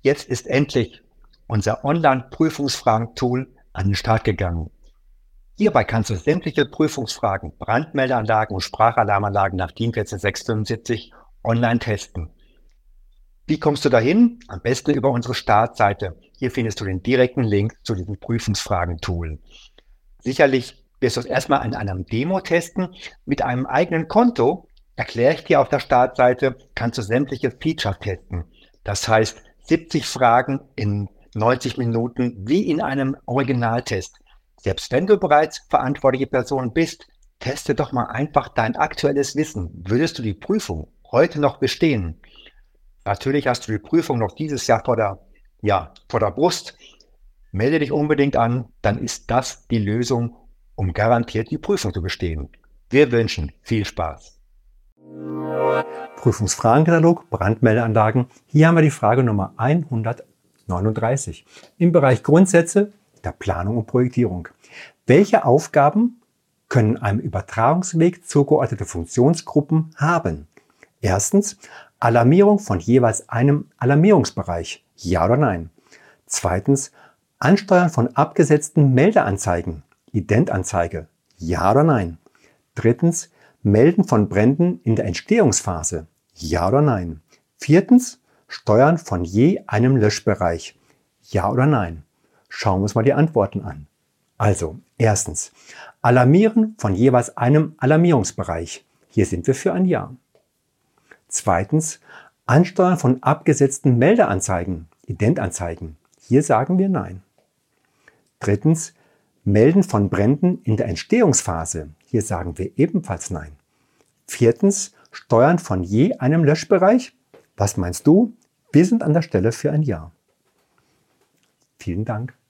Jetzt ist endlich unser Online-Prüfungsfragen-Tool an den Start gegangen. Hierbei kannst du sämtliche Prüfungsfragen, Brandmeldeanlagen und Sprachalarmanlagen nach DIN 14675 online testen. Wie kommst du dahin? Am besten über unsere Startseite. Hier findest du den direkten Link zu diesem Prüfungsfragen-Tool. Sicherlich wirst du es erstmal in einem Demo testen. Mit einem eigenen Konto, erkläre ich dir auf der Startseite, kannst du sämtliche Features testen. Das heißt, 70 Fragen in 90 Minuten wie in einem Originaltest. Selbst wenn du bereits verantwortliche Person bist, teste doch mal einfach dein aktuelles Wissen. Würdest du die Prüfung heute noch bestehen? Natürlich hast du die Prüfung noch dieses Jahr vor der Brust. Melde dich unbedingt an, dann ist das die Lösung, um garantiert die Prüfung zu bestehen. Wir wünschen viel Spaß. Prüfungsfragenkatalog, Brandmeldeanlagen. Hier haben wir die Frage Nummer 139 im Bereich Grundsätze der Planung und Projektierung. Welche Aufgaben können einem Übertragungsweg zugeordnete Funktionsgruppen haben? Erstens, Alarmierung von jeweils einem Alarmierungsbereich. Ja oder nein? Zweitens, Ansteuern von abgesetzten Meldeanzeigen. Identanzeige. Ja oder nein? Drittens, Melden von Bränden in der Entstehungsphase. Ja oder nein? Viertens, Steuern von je einem Löschbereich. Ja oder nein? Schauen wir uns mal die Antworten an. Also, erstens, Alarmieren von jeweils einem Alarmierungsbereich. Hier sind wir für ein Ja. Zweitens, Ansteuern von abgesetzten Meldeanzeigen, Identanzeigen. Hier sagen wir Nein. Drittens, Melden von Bränden in der Entstehungsphase. Hier sagen wir ebenfalls Nein. Viertens, Steuern von je einem Löschbereich. Was meinst du? Wir sind an der Stelle für ein Ja. Vielen Dank.